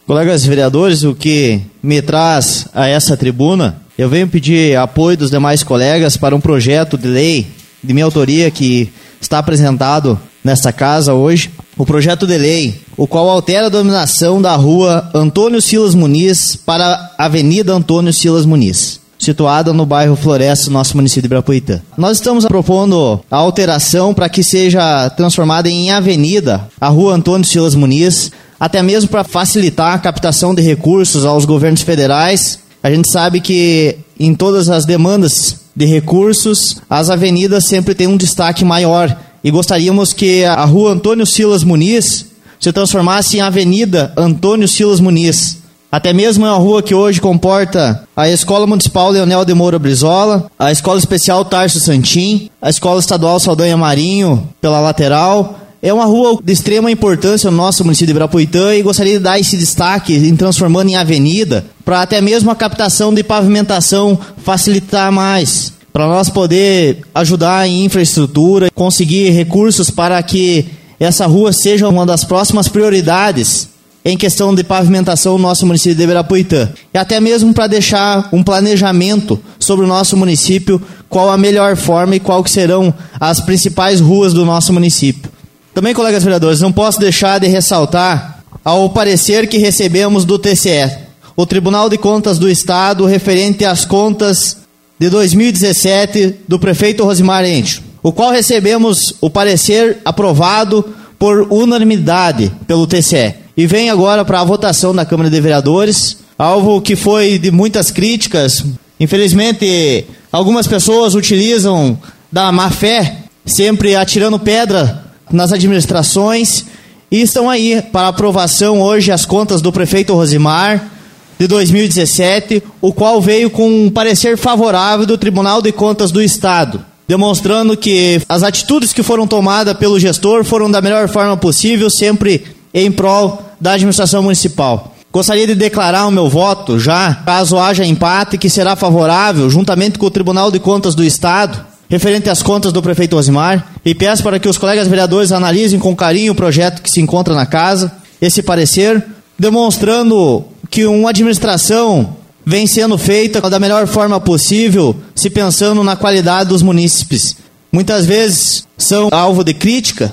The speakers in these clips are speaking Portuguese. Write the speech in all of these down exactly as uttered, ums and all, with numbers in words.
Colegas vereadores, o que me traz a essa tribuna, eu venho pedir apoio dos demais colegas para um projeto de lei de minha autoria que está apresentado nesta casa hoje. O projeto de lei, o qual altera a denominação da rua Antônio Silas Muniz para Avenida Antônio Silas Muniz, situada no bairro Floresta, nosso município de Ibirapuitã. Nós estamos propondo a alteração para que seja transformada em avenida a rua Antônio Silas Muniz, até mesmo para facilitar a captação de recursos aos governos federais. A gente sabe que em todas as demandas de recursos, as avenidas sempre têm um destaque maior. E gostaríamos que a rua Antônio Silas Muniz se transformasse em Avenida Antônio Silas Muniz. Até mesmo é uma rua que hoje comporta a Escola Municipal Leonel de Moura Brizola, a Escola Especial Tarso Santim, a Escola Estadual Saldanha Marinho pela lateral. É uma rua de extrema importância no nosso município de Ibirapuitã e gostaria de dar esse destaque em transformando em avenida para até mesmo a captação de pavimentação facilitar mais, para nós poder ajudar em infraestrutura, conseguir recursos para que essa rua seja uma das próximas prioridades em questão de pavimentação no nosso município de Ibirapuitã. E até mesmo para deixar um planejamento sobre o nosso município, qual a melhor forma e qual que serão as principais ruas do nosso município. Também, colegas vereadores, não posso deixar de ressaltar ao parecer que recebemos do T C E, o Tribunal de Contas do Estado, referente às contas de dois mil e dezessete do prefeito Rosimar Ente, o qual recebemos o parecer aprovado por unanimidade pelo T C E. E vem agora para a votação da Câmara de Vereadores, alvo que foi de muitas críticas. Infelizmente, algumas pessoas utilizam da má fé, sempre atirando pedra nas administrações, e estão aí para aprovação hoje as contas do prefeito Rosimar de dois mil e dezessete, o qual veio com um parecer favorável do Tribunal de Contas do Estado, demonstrando que as atitudes que foram tomadas pelo gestor foram da melhor forma possível, sempre em prol da administração municipal. Gostaria de declarar o meu voto já, caso haja empate, que será favorável, juntamente com o Tribunal de Contas do Estado, referente às contas do prefeito Rosimar, e peço para que os colegas vereadores analisem com carinho o projeto que se encontra na casa, esse parecer, demonstrando que uma administração vem sendo feita da melhor forma possível, se pensando na qualidade dos munícipes. Muitas vezes são alvo de crítica,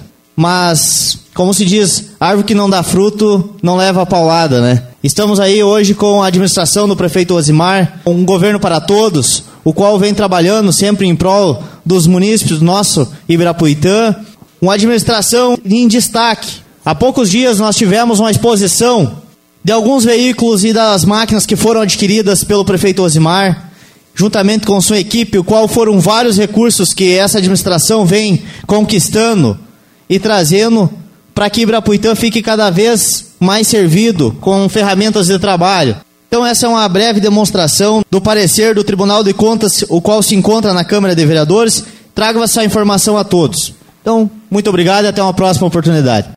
mas, como se diz, árvore que não dá fruto não leva a paulada, né? Estamos aí hoje com a administração do prefeito Rosimar, um governo para todos, o qual vem trabalhando sempre em prol dos munícipes do nosso Ibirapuitã, uma administração em destaque. Há poucos dias nós tivemos uma exposição de alguns veículos e das máquinas que foram adquiridas pelo prefeito Rosimar, juntamente com sua equipe, o qual foram vários recursos que essa administração vem conquistando e trazendo para que Ibirapuitã fique cada vez mais servido com ferramentas de trabalho. Então essa é uma breve demonstração do parecer do Tribunal de Contas, o qual se encontra na Câmara de Vereadores. Trago essa informação a todos. Então, muito obrigado e até uma próxima oportunidade.